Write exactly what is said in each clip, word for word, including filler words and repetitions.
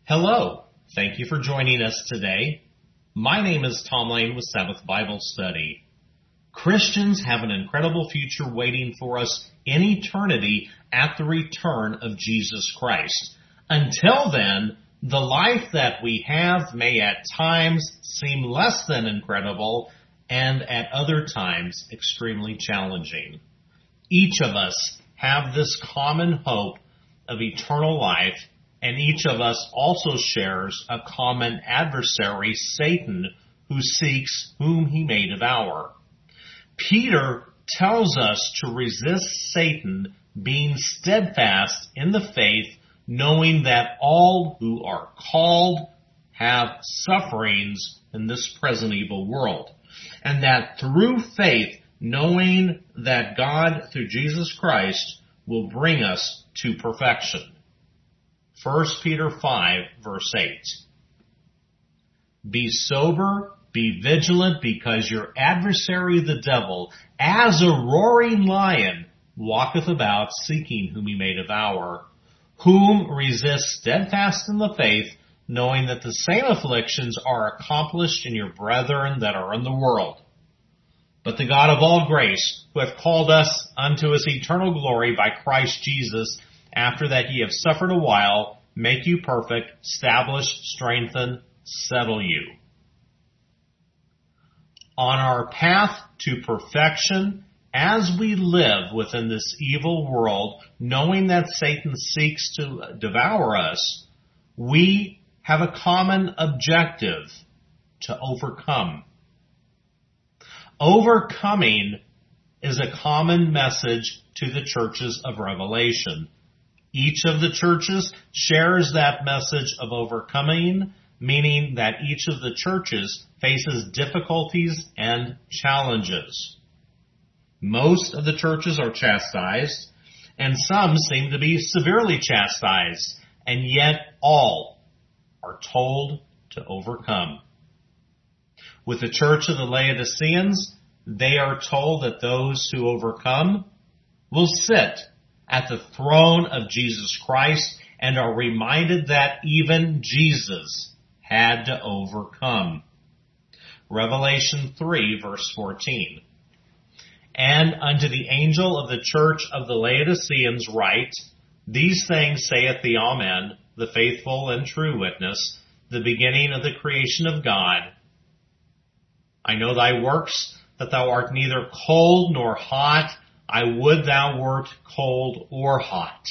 Hello. Thank you for joining us today. My name is Tom Lane with Sabbath Bible Study. Christians have an incredible future waiting for us in eternity at the return of Jesus Christ. Until then, the life that we have may at times seem less than incredible and at other times extremely challenging. Each of us have this common hope of eternal life, and each of us also shares a common adversary, Satan, who seeks whom he may devour. Peter tells us to resist Satan, being steadfast in the faith, knowing that all who are called have sufferings in this present evil world, and that through faith, knowing that God, through Jesus Christ, will bring us to perfection. First Peter five, verse eight. Be sober, be vigilant, because your adversary the devil, as a roaring lion, walketh about seeking whom he may devour, whom resist steadfast in the faith, knowing that the same afflictions are accomplished in your brethren that are in the world. But the God of all grace, who hath called us unto his eternal glory by Christ Jesus, after that ye have suffered a while, make you perfect, establish, strengthen, settle you. On our path to perfection, as we live within this evil world, knowing that Satan seeks to devour us, we have a common objective: to overcome. Overcoming is a common message to the churches of Revelation. Each of the churches shares that message of overcoming, meaning that each of the churches faces difficulties and challenges. Most of the churches are chastised, and some seem to be severely chastised, and yet all are told to overcome. With the church of the Laodiceans, they are told that those who overcome will sit at the throne of Jesus Christ, and are reminded that even Jesus had to overcome. Revelation three, verse fourteen. And unto the angel of the church of the Laodiceans write, These things saith the Amen, the faithful and true witness, the beginning of the creation of God. I know thy works, that thou art neither cold nor hot. I would thou wert cold or hot.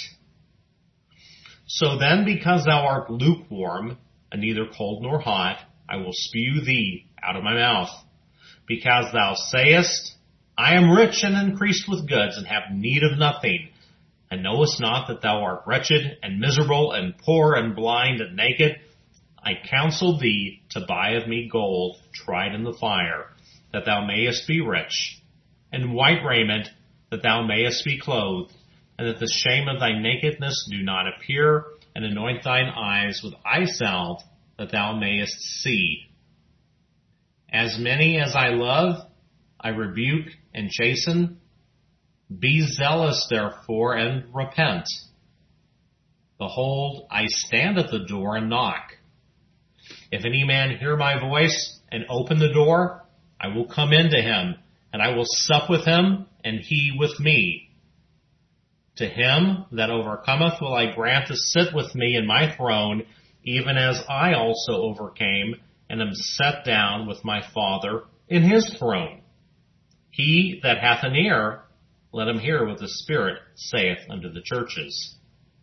So then, because thou art lukewarm, and neither cold nor hot, I will spew thee out of my mouth. Because thou sayest, I am rich and increased with goods, and have need of nothing, and knowest not that thou art wretched, and miserable, and poor, and blind, and naked. I counsel thee to buy of me gold tried in the fire, that thou mayest be rich, and white raiment, that thou mayest be clothed, and that the shame of thy nakedness do not appear, and anoint thine eyes with eye salve, that thou mayest see. As many as I love, I rebuke and chasten. Be zealous, therefore, and repent. Behold, I stand at the door and knock. If any man hear my voice and open the door, I will come in to him, and I will sup with him, and he with me. To him that overcometh will I grant to sit with me in my throne, even as I also overcame, and am set down with my Father in his throne. He that hath an ear, let him hear what the Spirit saith unto the churches.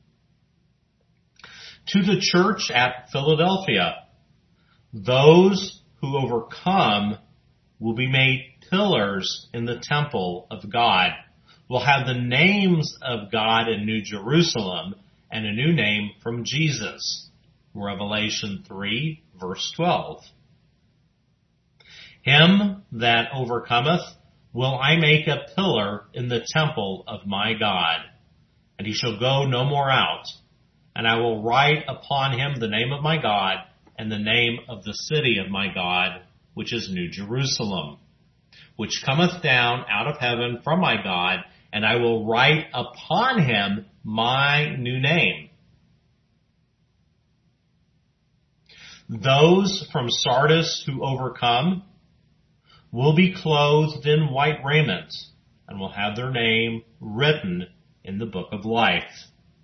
To the church at Philadelphia, those who overcome will be made pillars in the temple of God, will have the names of God in New Jerusalem, and a new name from Jesus. Revelation three, verse twelve. Him that overcometh will I make a pillar in the temple of my God, and he shall go no more out. And I will write upon him the name of my God, and the name of the city of my God, which is New Jerusalem, which cometh down out of heaven from my God, and I will write upon him my new name. Those from Sardis who overcome will be clothed in white raiment and will have their name written in the book of life.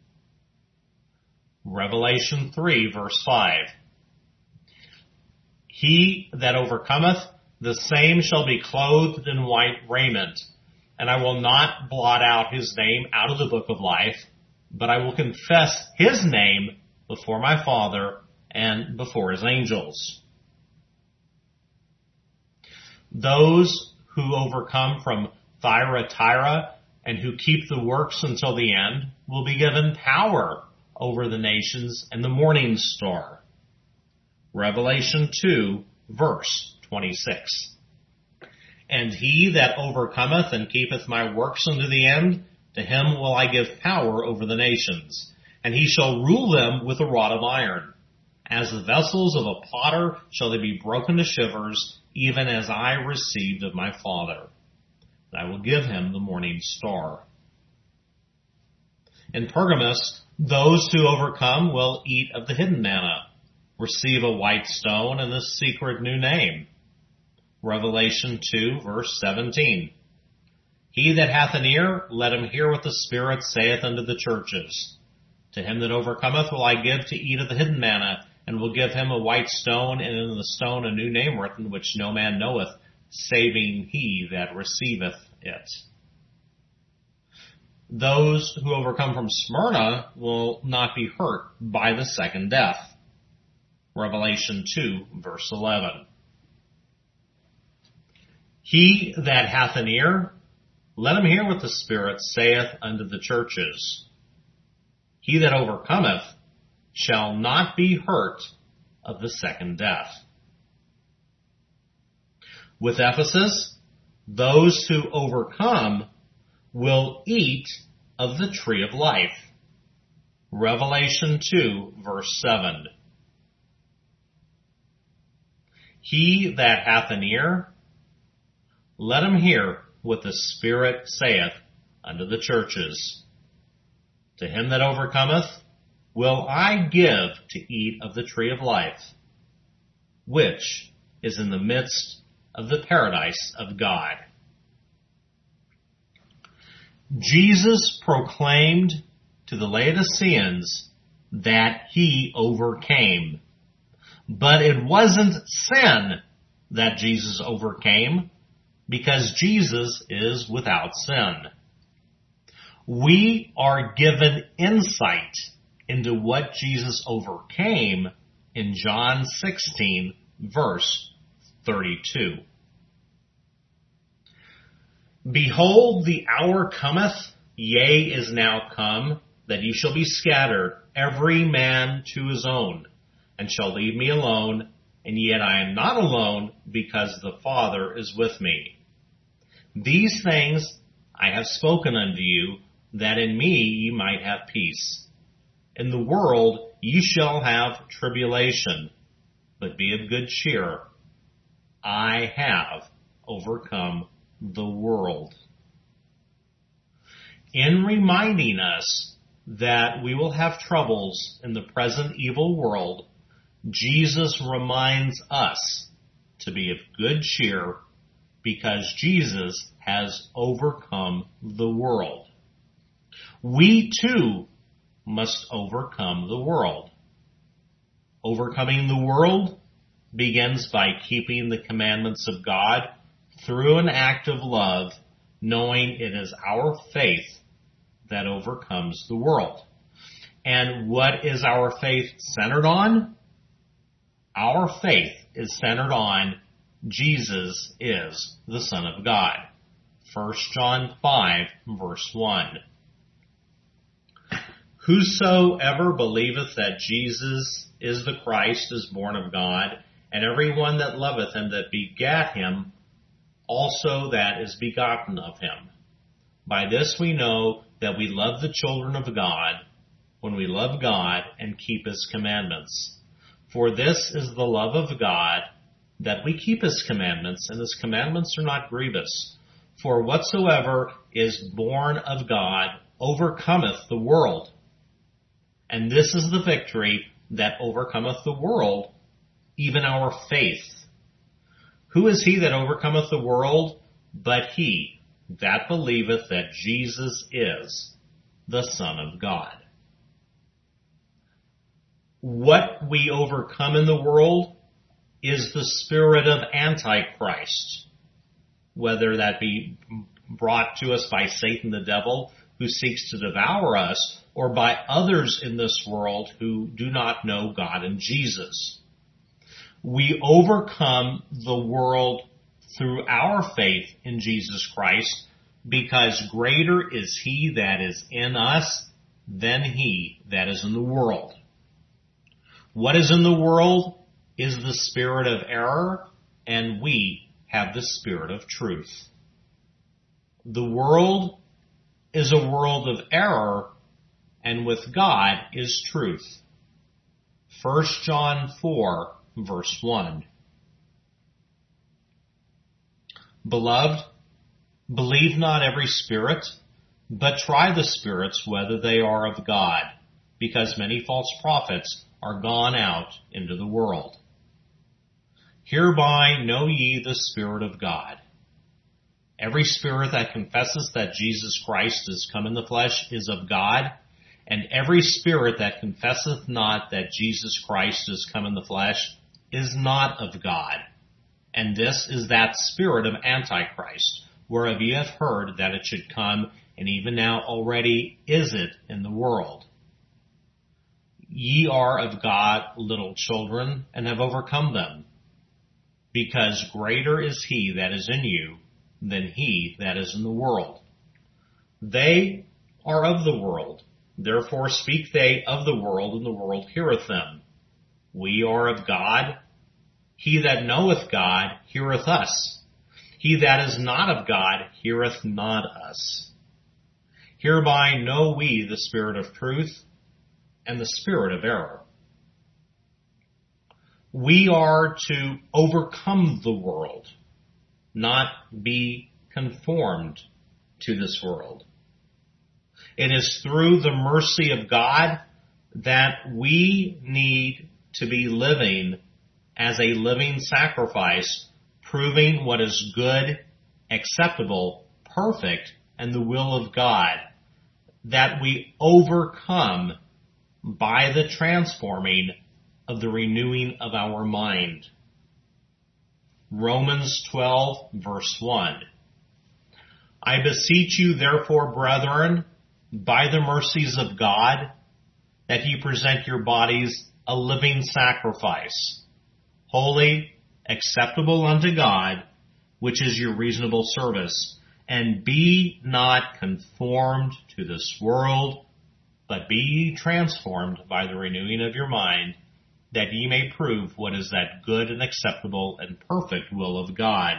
Revelation three, verse five. He that overcometh, the same shall be clothed in white raiment, and I will not blot out his name out of the book of life, but I will confess his name before my Father and before his angels. Those who overcome from Thyatira and who keep the works until the end will be given power over the nations and the morning star. Revelation two, verse twenty-six. And he that overcometh and keepeth my works unto the end, to him will I give power over the nations, and he shall rule them with a rod of iron. As the vessels of a potter shall they be broken to shivers, even as I received of my Father. And I will give him the morning star. In Pergamos, those who overcome will eat of the hidden manna, receive a white stone and the secret new name. Revelation two, verse seventeen. He that hath an ear, let him hear what the Spirit saith unto the churches. To him that overcometh will I give to eat of the hidden manna, and will give him a white stone, and in the stone a new name written, which no man knoweth, saving he that receiveth it. Those who overcome from Smyrna will not be hurt by the second death. Revelation two, verse eleven. He that hath an ear, let him hear what the Spirit saith unto the churches. He that overcometh shall not be hurt of the second death. With Ephesus, those who overcome will eat of the tree of life. Revelation two, verse seven. He that hath an ear, let him hear what the Spirit saith unto the churches. To him that overcometh will I give to eat of the tree of life, which is in the midst of the paradise of God. Jesus proclaimed to the Laodiceans that he overcame. But it wasn't sin that Jesus overcame, because Jesus is without sin. We are given insight into what Jesus overcame in John sixteen, verse thirty-two. Behold, the hour cometh, yea, is now come, that ye shall be scattered, every man to his own, and shall leave me alone, and yet I am not alone, because the Father is with me. These things I have spoken unto you, that in me ye might have peace. In the world ye shall have tribulation, but be of good cheer. I have overcome the world. In reminding us that we will have troubles in the present evil world, Jesus reminds us to be of good cheer because Jesus has overcome the world. We too must overcome the world. Overcoming the world begins by keeping the commandments of God through an act of love, knowing it is our faith that overcomes the world. And what is our faith centered on? Our faith is centered on Jesus is the Son of God. First John five, verse one. Whosoever believeth that Jesus is the Christ is born of God, and every one that loveth him that begat him, also that is begotten of him. By this we know that we love the children of God, when we love God and keep his commandments. For this is the love of God, that we keep his commandments, and his commandments are not grievous. For whatsoever is born of God overcometh the world. And this is the victory that overcometh the world, even our faith. Who is he that overcometh the world? But he that believeth that Jesus is the Son of God. What we overcome in the world is the spirit of Antichrist, whether that be brought to us by Satan the devil, who seeks to devour us, or by others in this world who do not know God and Jesus. We overcome the world through our faith in Jesus Christ, because greater is he that is in us than he that is in the world. What is in the world is the spirit of error, and we have the spirit of truth. The world is a world of error, and with God is truth. First John four, verse one. Beloved, believe not every spirit, but try the spirits whether they are of God, because many false prophets are gone out into the world. Hereby know ye the Spirit of God. Every spirit that confesses that Jesus Christ is come in the flesh is of God, and every spirit that confesseth not that Jesus Christ is come in the flesh is not of God. And this is that spirit of Antichrist, whereof ye have heard that it should come, and even now already is it in the world. Ye are of God little children, and have overcome them, because greater is he that is in you than he that is in the world. They are of the world, therefore speak they of the world, and the world heareth them. We are of God. He that knoweth God heareth us. He that is not of God heareth not us. Hereby know we the spirit of truth and the spirit of error. We are to overcome the world, not be conformed to this world. It is through the mercy of God that we need to be living as a living sacrifice, proving what is good, acceptable, perfect, and the will of God, that we overcome by the transforming of the renewing of our mind. Romans twelve, verse one. I beseech you, therefore, brethren, by the mercies of God, that ye present your bodies a living sacrifice, holy, acceptable unto God, which is your reasonable service. And be not conformed to this world, but be ye transformed by the renewing of your mind, that ye may prove what is that good and acceptable and perfect will of God.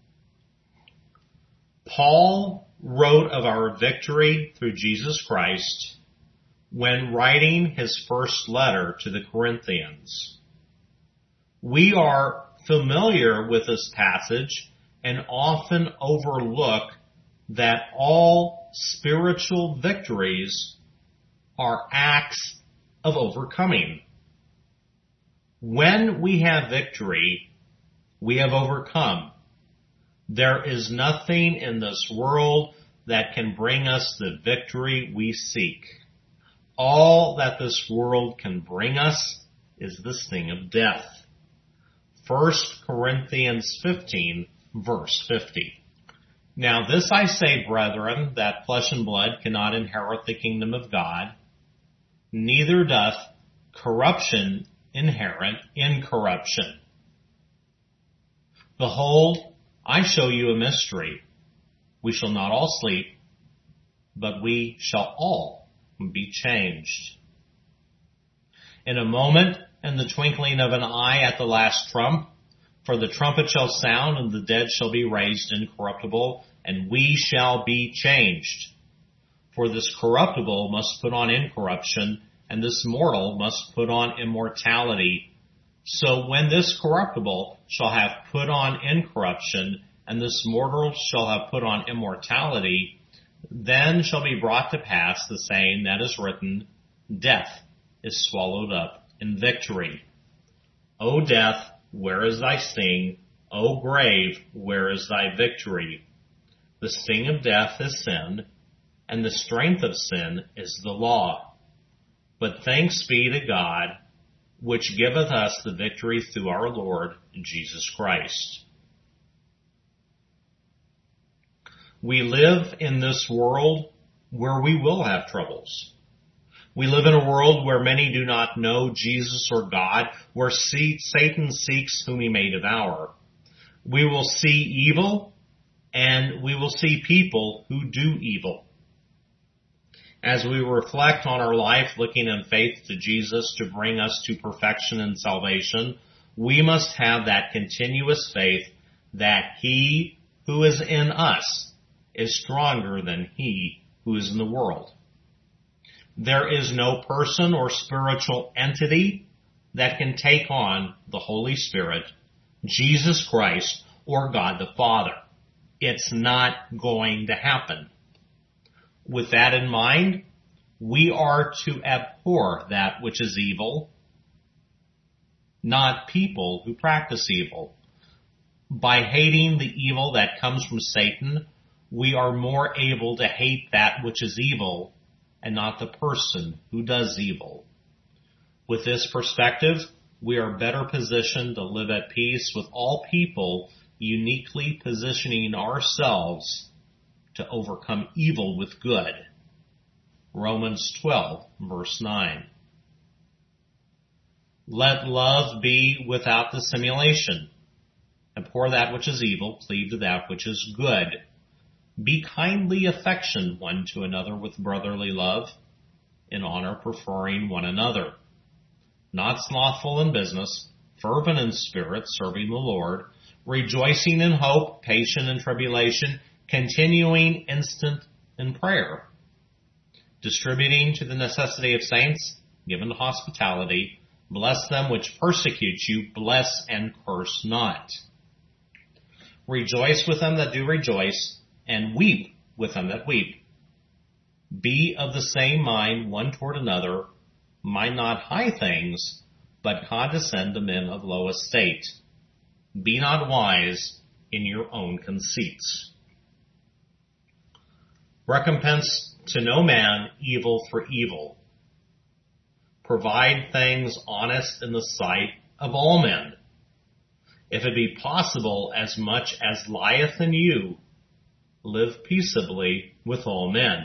Paul wrote of our victory through Jesus Christ when writing his first letter to the Corinthians. We are familiar with this passage and often overlook that all spiritual victories are acts of overcoming. When we have victory, we have overcome. There is nothing in this world that can bring us the victory we seek. All that this world can bring us is the sting of death. First Corinthians fifteen, verse fifty. Now this I say, brethren, that flesh and blood cannot inherit the kingdom of God, neither doth corruption inherit incorruption. Behold, I show you a mystery. We shall not all sleep, but we shall all be changed. In a moment, in the twinkling of an eye at the last trump, for the trumpet shall sound, and the dead shall be raised incorruptible, and we shall be changed. For this corruptible must put on incorruption, and this mortal must put on immortality. So when this corruptible shall have put on incorruption, and this mortal shall have put on immortality, then shall be brought to pass the saying that is written, death is swallowed up in victory. O death, where is thy sting? O grave, where is thy victory? The sting of death is sin, and the strength of sin is the law. But thanks be to God, which giveth us the victory through our Lord Jesus Christ. We live in this world where we will have troubles. We live in a world where many do not know Jesus or God, where Satan seeks whom he may devour. We will see evil, and we will see people who do evil. As we reflect on our life, looking in faith to Jesus to bring us to perfection and salvation, we must have that continuous faith that he who is in us is stronger than he who is in the world. There is no person or spiritual entity that can take on the Holy Spirit, Jesus Christ, or God the Father. It's not going to happen. With that in mind, we are to abhor that which is evil, not people who practice evil. By hating the evil that comes from Satan, we are more able to hate that which is evil and not the person who does evil. With this perspective, we are better positioned to live at peace with all people, uniquely positioning ourselves to overcome evil with good. Romans twelve, verse nine. Let love be without dissimulation. Abhor that which is evil, cleave to that which is good. Be kindly affectioned one to another with brotherly love, in honor preferring one another. Not slothful in business, fervent in spirit, serving the Lord, rejoicing in hope, patient in tribulation, continuing instant in prayer, distributing to the necessity of saints, given to hospitality. Bless them which persecute you, bless and curse not. Rejoice with them that do rejoice, and weep with them that weep. Be of the same mind one toward another, mind not high things, but condescend to men of low estate. Be not wise in your own conceits. Recompense to no man evil for evil. Provide things honest in the sight of all men. If it be possible, as much as lieth in you, live peaceably with all men.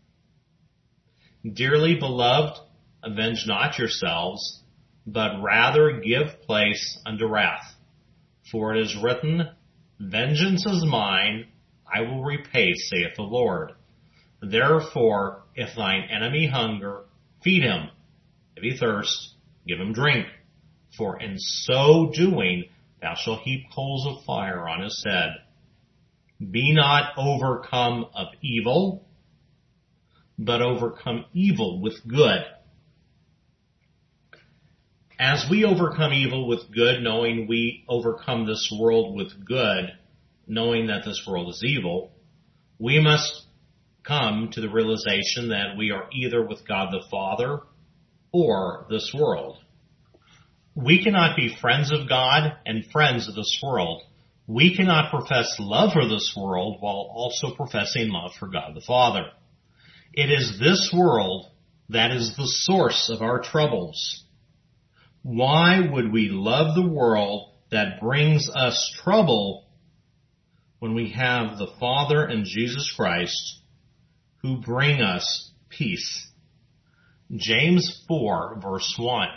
Dearly beloved, avenge not yourselves, but rather give place unto wrath. For it is written, Vengeance is mine, I will repay, saith the Lord. Therefore, if thine enemy hunger, feed him. If he thirst, give him drink. For in so doing, thou shalt heap coals of fire on his head. Be not overcome of evil, but overcome evil with good. As we overcome evil with good, knowing we overcome this world with good, knowing that this world is evil, we must come to the realization that we are either with God the Father or this world. We cannot be friends of God and friends of this world. We cannot profess love for this world while also professing love for God the Father. It is this world that is the source of our troubles. Why would we love the world that brings us trouble when we have the Father and Jesus Christ who bring us peace? James four, verse one.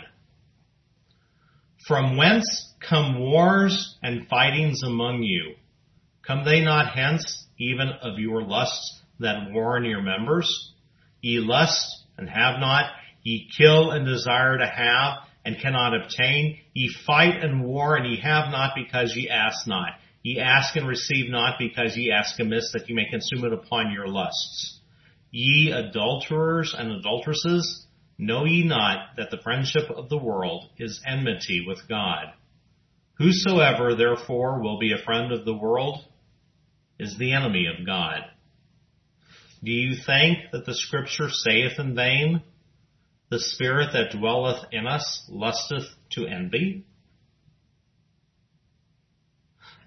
From whence come wars and fightings among you? Come they not hence, even of your lusts that war in your members? Ye lust and have not, ye kill and desire to have, and cannot obtain. Ye fight and war, and ye have not because ye ask not. Ye ask and receive not because ye ask amiss, that ye may consume it upon your lusts. Ye adulterers and adulteresses, know ye not that the friendship of the world is enmity with God? Whosoever therefore will be a friend of the world is the enemy of God. Do you think that the Scripture saith in vain, the Spirit that dwelleth in us lusteth to envy?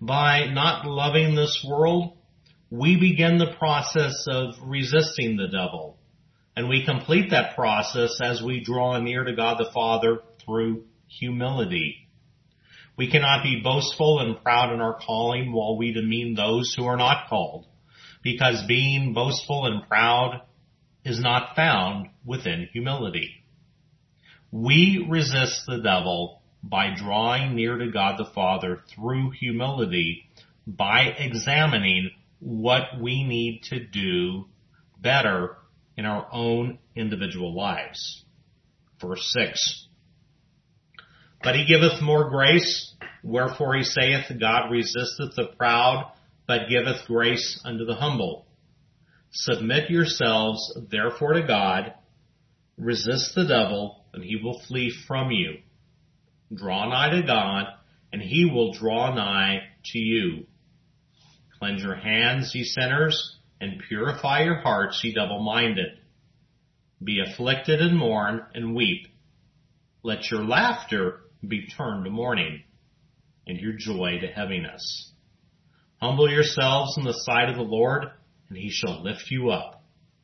By not loving this world, we begin the process of resisting the devil. And we complete that process as we draw near to God the Father through humility. We cannot be boastful and proud in our calling while we demean those who are not called, because being boastful and proud is not found within humility. We resist the devil by drawing near to God the Father through humility, by examining what we need to do better in our own individual lives. Verse six. But he giveth more grace, wherefore he saith, God resisteth the proud, but giveth grace unto the humble. Submit yourselves therefore to God, resist the devil, and he will flee from you. Draw nigh to God, and he will draw nigh to you. Cleanse your hands, ye sinners, and purify your hearts, ye double-minded. Be afflicted and mourn and weep. Let your laughter be turned to mourning, and your joy to heaviness. Humble yourselves in the sight of the Lord, and he shall lift you up.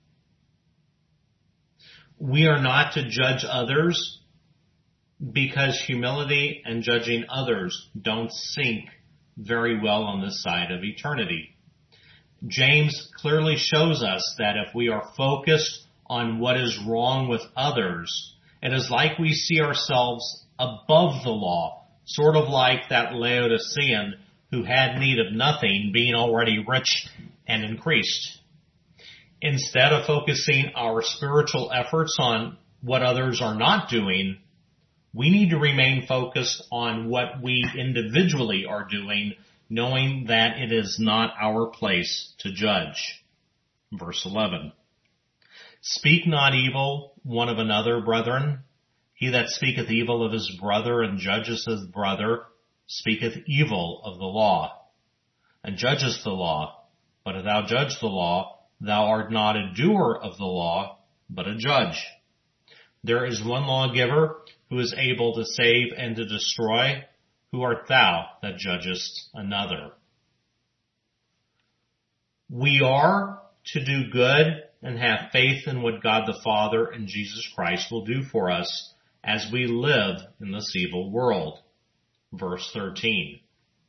We are not to judge others because humility and judging others don't sync very well on this side of eternity. James clearly shows us that if we are focused on what is wrong with others, it is like we see ourselves above the law, sort of like that Laodicean who had need of nothing, being already rich and increased. Instead of focusing our spiritual efforts on what others are not doing, we need to remain focused on what we individually are doing, knowing that it is not our place to judge. Verse eleven. Speak not evil one of another, brethren. He that speaketh evil of his brother and judgeth his brother speaketh evil of the law, and judgeth the law. But if thou judge the law, thou art not a doer of the law, but a judge. There is one lawgiver who is able to save and to destroy. Who art thou that judgest another? We are to do good and have faith in what God the Father and Jesus Christ will do for us as we live in this evil world. Verse thirteen.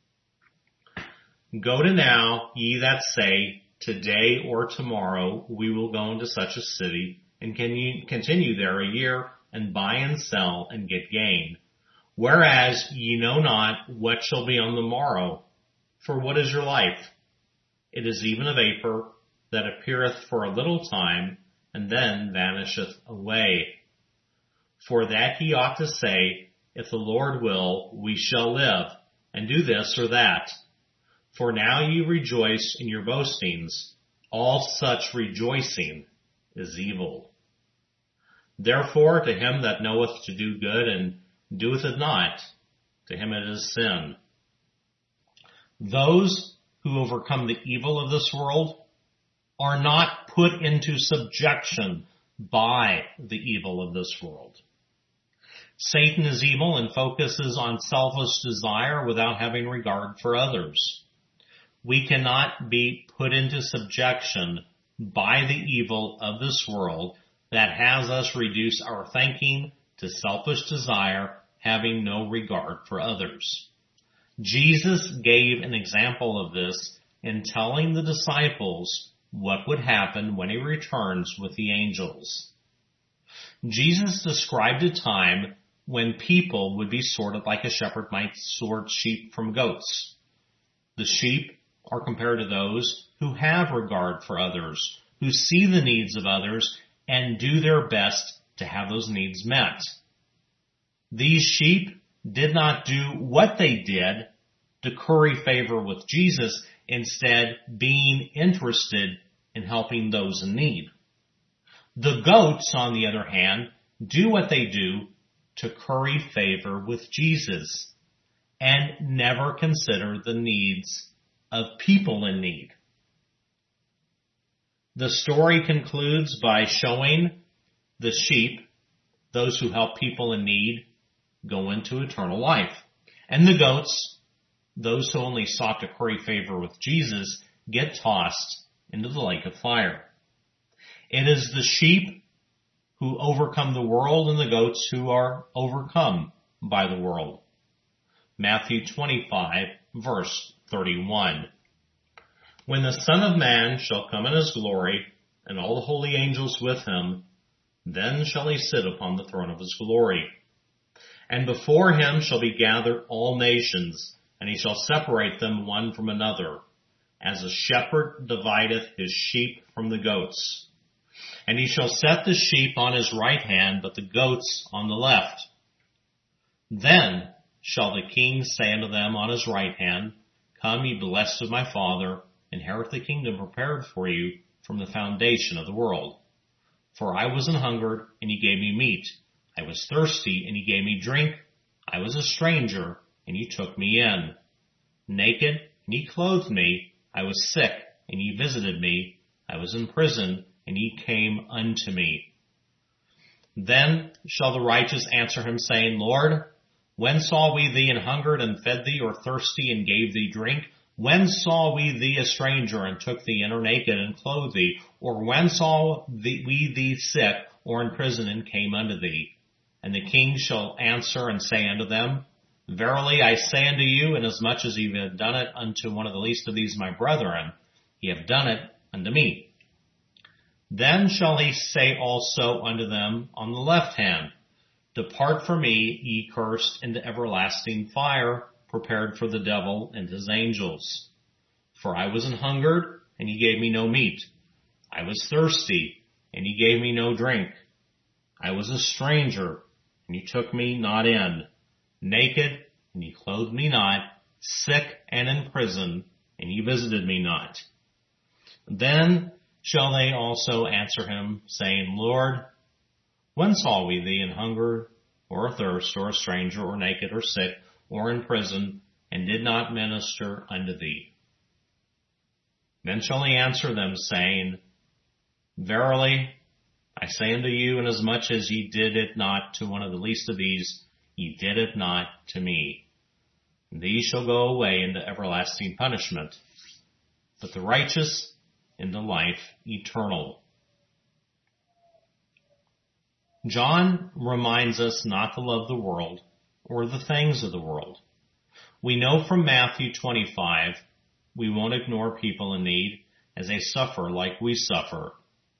Go to now, ye that say, today or tomorrow we will go into such a city, and can you continue there a year, and buy and sell, and get gain. Whereas ye know not what shall be on the morrow. For what is your life? It is even a vapor that appeareth for a little time, and then vanisheth away. For that ye ought to say, if the Lord will, we shall live, and do this or that. For now ye rejoice in your boastings. All such rejoicing is evil. Therefore, to him that knoweth to do good and doeth it not, to him it is sin. Those who overcome the evil of this world are not put into subjection by the evil of this world. Satan is evil and focuses on selfish desire without having regard for others. We cannot be put into subjection by the evil of this world that has us reduce our thinking to selfish desire, having no regard for others. Jesus gave an example of this in telling the disciples what would happen when he returns with the angels. Jesus described a time when people would be sorted like a shepherd might sort sheep from goats. The sheep are compared to those who have regard for others, who see the needs of others and do their best to have those needs met. These sheep did not do what they did to curry favor with Jesus, instead being interested in helping those in need. The goats, on the other hand, do what they do to curry favor with Jesus and never consider the needs of people in need. The story concludes by showing the sheep, those who help people in need, go into eternal life, and the goats those who only sought to curry favor with Jesus get tossed into the lake of fire. It is the sheep who overcome the world and the goats who are overcome by the world. Matthew twenty-five, verse thirty-one. When the Son of Man shall come in his glory, and all the holy angels with him, then shall he sit upon the throne of his glory. And before him shall be gathered all nations, and he shall separate them one from another, as a shepherd divideth his sheep from the goats. And he shall set the sheep on his right hand, but the goats on the left. Then shall the king say unto them on his right hand, Come, ye blessed of my Father, inherit the kingdom prepared for you from the foundation of the world. For I was an hungered, and ye gave me meat. I was thirsty, and ye gave me drink. I was a stranger, and ye took me in. Naked, and ye clothed me. I was sick, and ye visited me. I was in prison, and ye came unto me. Then shall the righteous answer him, saying, Lord, when saw we thee an hungered, and fed thee, or thirsty, and gave thee drink? When saw we thee a stranger, and took thee in, or naked, and clothed thee? Or when saw thee, we thee sick, or in prison, and came unto thee? And the king shall answer and say unto them, Verily I say unto you, inasmuch as ye have done it unto one of the least of these my brethren, ye have done it unto me. Then shall he say also unto them on the left hand, Depart from me, ye cursed, into everlasting fire, prepared for the devil and his angels. For I was an hungered, and ye gave me no meat. I was thirsty, and ye gave me no drink. I was a stranger, and ye took me not in. Naked, and ye clothed me not. Sick and in prison, and ye visited me not. Then shall they also answer him, saying, Lord, when saw we thee an hunger, or athirst, or a stranger, or naked, or sick, or in prison, and did not minister unto thee? Then shall he answer them, saying, Verily I say unto you, inasmuch as ye did it not to one of the least of these, ye did it not to me. And these shall go away into everlasting punishment, but the righteous into life eternal. John reminds us not to love the world or the things of the world. We know from Matthew twenty-five, we won't ignore people in need as they suffer like we suffer.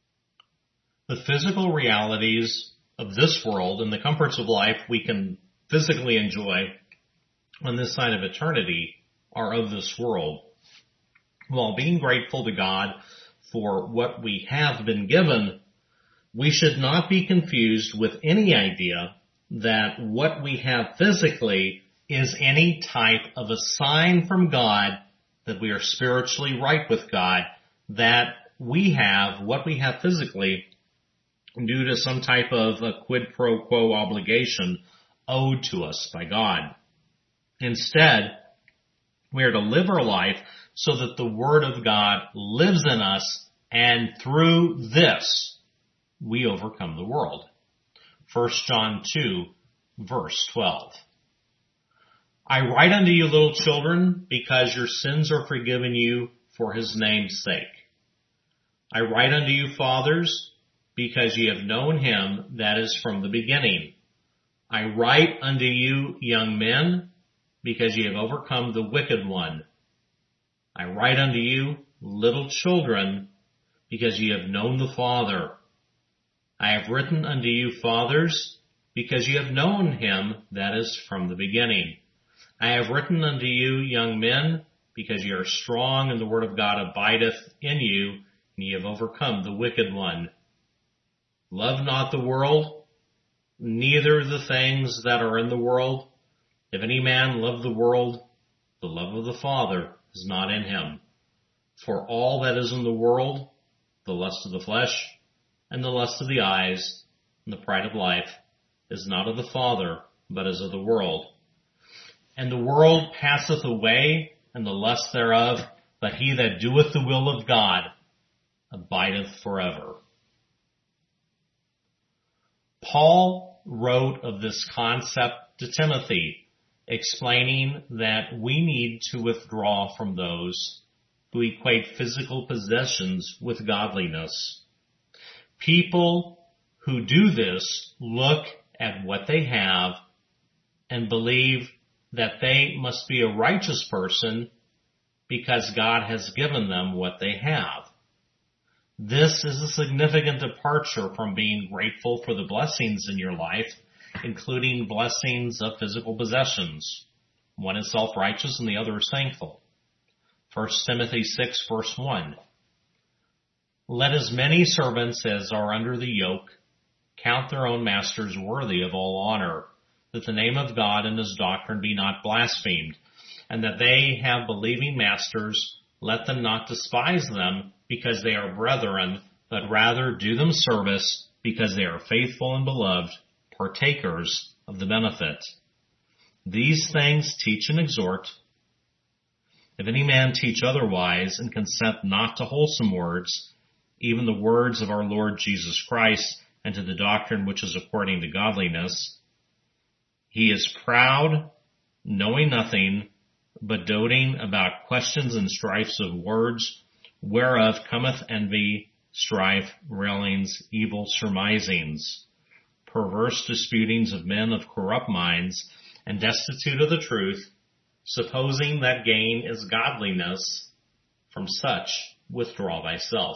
The physical realities of this world and the comforts of life we can physically enjoy on this side of eternity are of this world. While being grateful to God for what we have been given, we should not be confused with any idea that what we have physically is any type of a sign from God that we are spiritually right with God, that we have what we have physically due to some type of a quid pro quo obligation owed to us by God. Instead, we are to live our life so that the Word of God lives in us, and through this, we overcome the world. First John two, verse twelve. I write unto you, little children, because your sins are forgiven you for his name's sake. I write unto you, fathers, because ye have known him that is from the beginning. I write unto you, young men, because ye have overcome the wicked one. I write unto you, little children, because ye have known the Father. I have written unto you, fathers, because ye have known him that is from the beginning. I have written unto you, young men, because ye are strong, and the word of God abideth in you, and ye have overcome the wicked one. Love not the world, neither the things that are in the world. If any man love the world, the love of the Father is not in him. For all that is in the world, the lust of the flesh, and the lust of the eyes, and the pride of life, is not of the Father, but is of the world. And the world passeth away, and the lust thereof, but he that doeth the will of God abideth forever. Paul wrote of this concept to Timothy, explaining that we need to withdraw from those who equate physical possessions with godliness. People who do this look at what they have and believe that they must be a righteous person because God has given them what they have. This is a significant departure from being grateful for the blessings in your life, including blessings of physical possessions. One is self-righteous and the other is thankful. First Timothy six verse one. Let as many servants as are under the yoke count their own masters worthy of all honor, that the name of God and his doctrine be not blasphemed, and that they have believing masters. Let them not despise them because they are brethren, but rather do them service because they are faithful and beloved, partakers of the benefit. These things teach and exhort. If any man teach otherwise and consent not to wholesome words, even the words of our Lord Jesus Christ, and to the doctrine which is according to godliness, he is proud, knowing nothing, but doting about questions and strifes of words, whereof cometh envy, strife, railings, evil surmisings, perverse disputings of men of corrupt minds, and destitute of the truth, supposing that gain is godliness. From such withdraw thyself.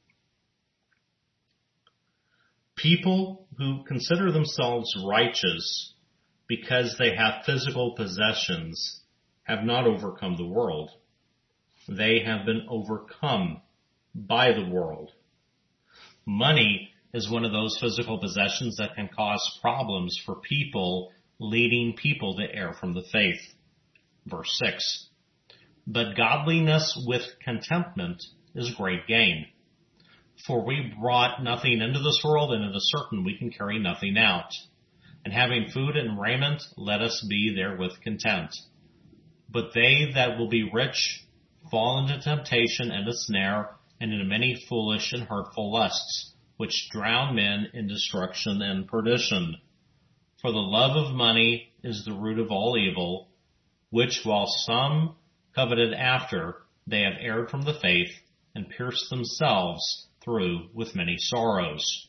People who consider themselves righteous because they have physical possessions have not overcome the world. They have been overcome by the world. Money is one of those physical possessions that can cause problems for people, leading people to err from the faith. Verse six. But godliness with contentment is great gain. For we brought nothing into this world, and it is certain we can carry nothing out. And having food and raiment, let us be therewith content. But they that will be rich fall into temptation and a snare, and into many foolish and hurtful lusts, which drown men in destruction and perdition. For the love of money is the root of all evil, which while some coveted after, they have erred from the faith, and pierced themselves through with many sorrows.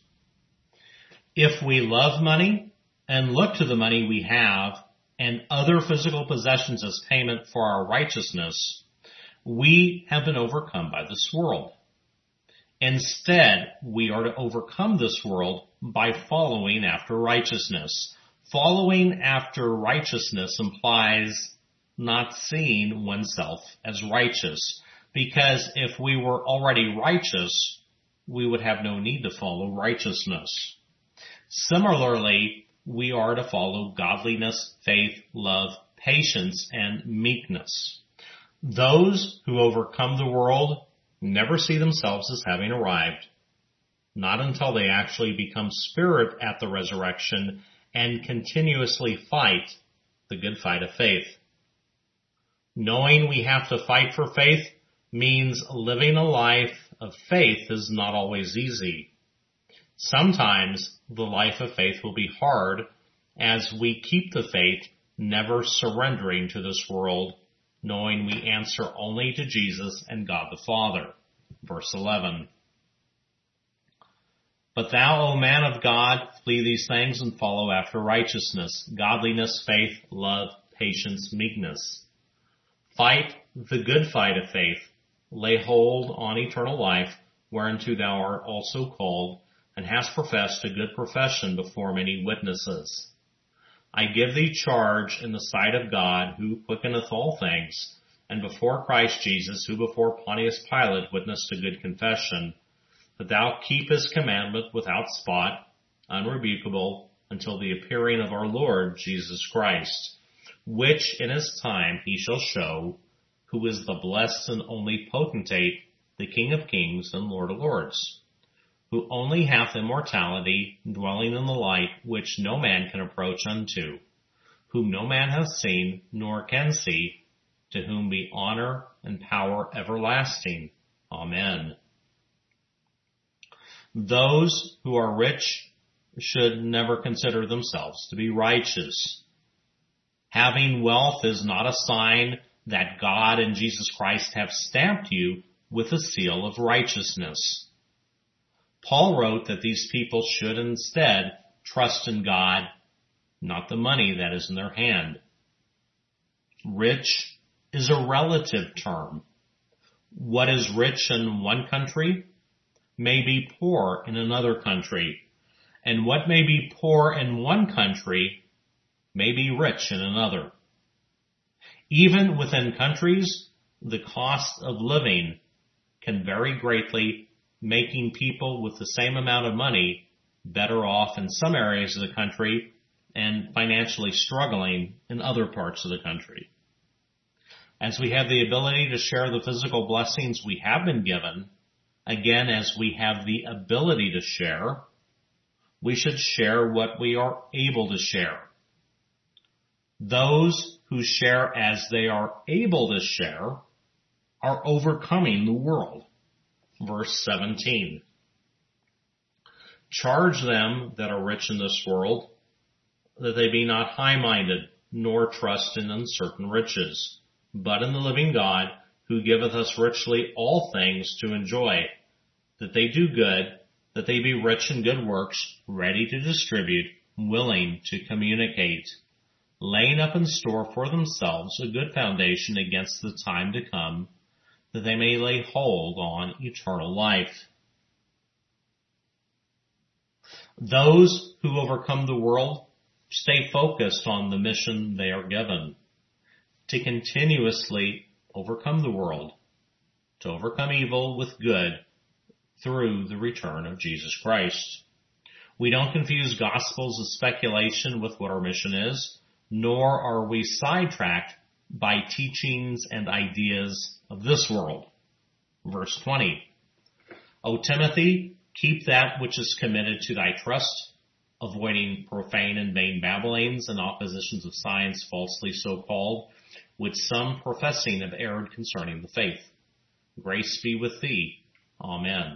If we love money and look to the money we have and other physical possessions as payment for our righteousness, we have been overcome by this world. Instead, we are to overcome this world by following after righteousness. Following after righteousness implies not seeing oneself as righteous, because if we were already righteous, we would have no need to follow righteousness. Similarly, we are to follow godliness, faith, love, patience, and meekness. Those who overcome the world never see themselves as having arrived, not until they actually become spirit at the resurrection and continuously fight the good fight of faith. Knowing we have to fight for faith means living a life of faith is not always easy. Sometimes the life of faith will be hard as we keep the faith, never surrendering to this world, knowing we answer only to Jesus and God the Father. Verse eleven. But thou, O man of God, flee these things and follow after righteousness, godliness, faith, love, patience, meekness. Fight the good fight of faith. Lay hold on eternal life, whereunto thou art also called, and hast professed a good profession before many witnesses. I give thee charge in the sight of God, who quickeneth all things, and before Christ Jesus, who before Pontius Pilate witnessed a good confession, that thou keep his commandment without spot, unrebukable, until the appearing of our Lord Jesus Christ, which in his time he shall show, who is the blessed and only potentate, the King of kings and Lord of lords, who only hath immortality, dwelling in the light which no man can approach unto, whom no man hath seen, nor can see, to whom be honor and power everlasting. Amen. Those who are rich should never consider themselves to be righteous. Having wealth is not a sign that God and Jesus Christ have stamped you with a seal of righteousness. Paul wrote that these people should instead trust in God, not the money that is in their hand. Rich is a relative term. What is rich in one country may be poor in another country, and what may be poor in one country may be rich in another. Even within countries, the cost of living can vary greatly, making people with the same amount of money better off in some areas of the country and financially struggling in other parts of the country. As we have the ability to share the physical blessings we have been given, again, as we have the ability to share, we should share what we are able to share. Those who share as they are able to share are overcoming the world. Verse seventeen. Charge them that are rich in this world, that they be not high-minded, nor trust in uncertain riches, but in the living God, who giveth us richly all things to enjoy, that they do good, that they be rich in good works, ready to distribute, willing to communicate, laying up in store for themselves a good foundation against the time to come, that they may lay hold on eternal life. Those who overcome the world stay focused on the mission they are given, to continuously overcome the world, to overcome evil with good through the return of Jesus Christ. We don't confuse gospels of speculation with what our mission is, nor are we sidetracked by teachings and ideas of this world. Verse twenty. O Timothy, keep that which is committed to thy trust, avoiding profane and vain babblings and oppositions of science falsely so called, with some professing have erred concerning the faith. Grace be with thee. Amen.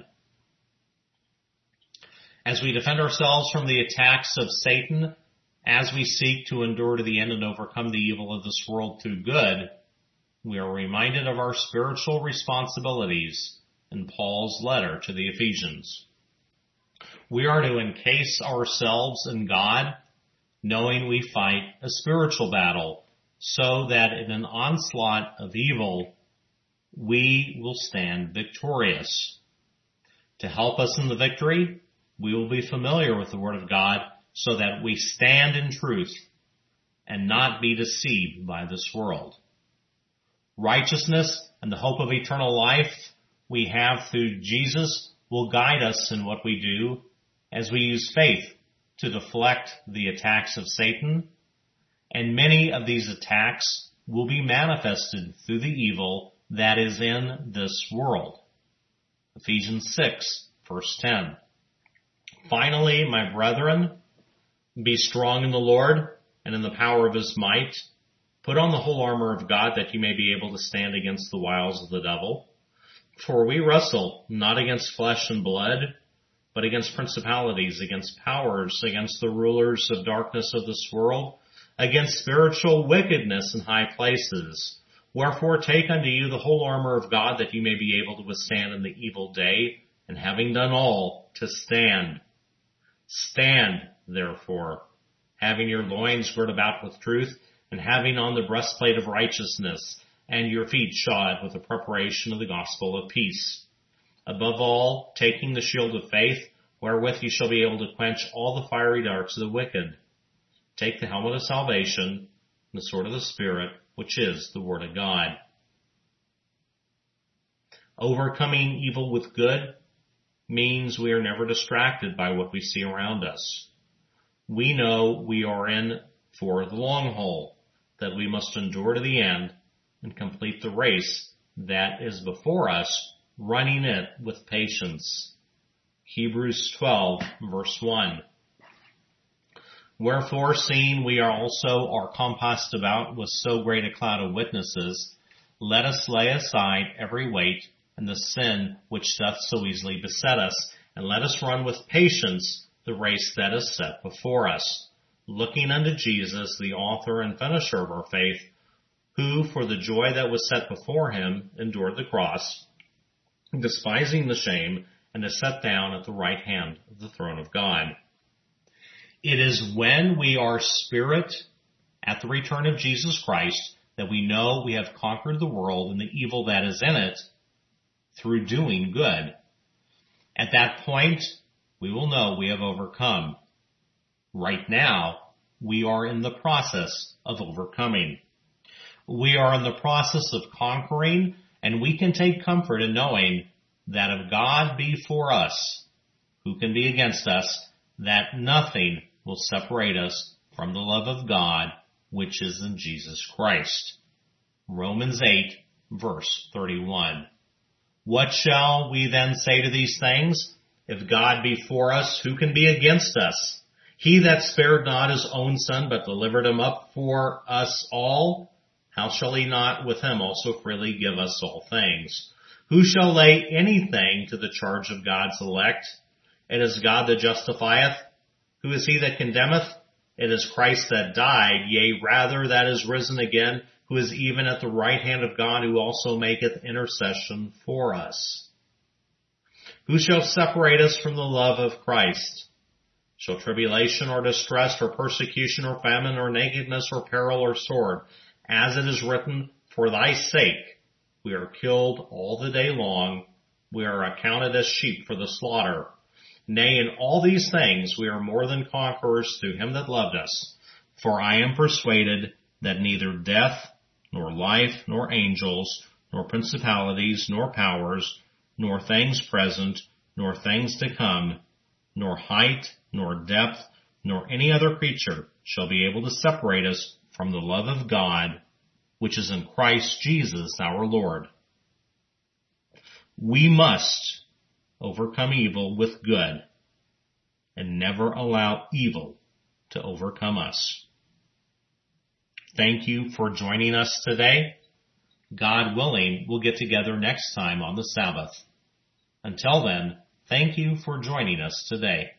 As we defend ourselves from the attacks of Satan, as we seek to endure to the end and overcome the evil of this world through good, we are reminded of our spiritual responsibilities in Paul's letter to the Ephesians. We are to encase ourselves in God, knowing we fight a spiritual battle, so that in an onslaught of evil, we will stand victorious. To help us in the victory, we will be familiar with the Word of God, so that we stand in truth and not be deceived by this world. Righteousness and the hope of eternal life we have through Jesus will guide us in what we do as we use faith to deflect the attacks of Satan, and many of these attacks will be manifested through the evil that is in this world. Ephesians six, verse ten. Finally, my brethren, be strong in the Lord and in the power of his might. Put on the whole armor of God, that you may be able to stand against the wiles of the devil. For we wrestle not against flesh and blood, but against principalities, against powers, against the rulers of darkness of this world, against spiritual wickedness in high places. Wherefore take unto you the whole armor of God, that you may be able to withstand in the evil day, and having done all, to stand. Stand, therefore, having your loins girt about with truth, and having on the breastplate of righteousness, and your feet shod with the preparation of the gospel of peace. Above all, taking the shield of faith, wherewith you shall be able to quench all the fiery darts of the wicked. Take the helmet of salvation, and the sword of the Spirit, which is the Word of God. Overcoming evil with good means we are never distracted by what we see around us. We know we are in for the long haul, that we must endure to the end and complete the race that is before us, running it with patience. Hebrews twelve, verse one. Wherefore, seeing we are also are compassed about with so great a cloud of witnesses, let us lay aside every weight and the sin which doth so easily beset us, and let us run with patience the race that is set before us, looking unto Jesus, the author and finisher of our faith, who for the joy that was set before him endured the cross, despising the shame, and is set down at the right hand of the throne of God. It is when we are spirit at the return of Jesus Christ that we know we have conquered the world and the evil that is in it through doing good. At that point, we will know we have overcome. Right now, we are in the process of overcoming. We are in the process of conquering, and we can take comfort in knowing that if God be for us, who can be against us, that nothing will separate us from the love of God, which is in Jesus Christ. Romans eight, verse thirty-one. What shall we then say to these things? If God be for us, who can be against us? He that spared not his own son, but delivered him up for us all, how shall he not with him also freely give us all things? Who shall lay anything to the charge of God's elect? It is God that justifieth. Who is he that condemneth? It is Christ that died, yea, rather that is risen again, who is even at the right hand of God, who also maketh intercession for us. Who shall separate us from the love of Christ? Shall tribulation or distress or persecution or famine or nakedness or peril or sword? As it is written, for thy sake we are killed all the day long. We are accounted as sheep for the slaughter. Nay, in all these things we are more than conquerors through him that loved us. For I am persuaded that neither death, nor life, nor angels, nor principalities, nor powers, nor things present, nor things to come, nor height, nor depth, nor any other creature shall be able to separate us from the love of God, which is in Christ Jesus our Lord. We must overcome evil with good and never allow evil to overcome us. Thank you for joining us today. God willing, we'll get together next time on the Sabbath. Until then, thank you for joining us today.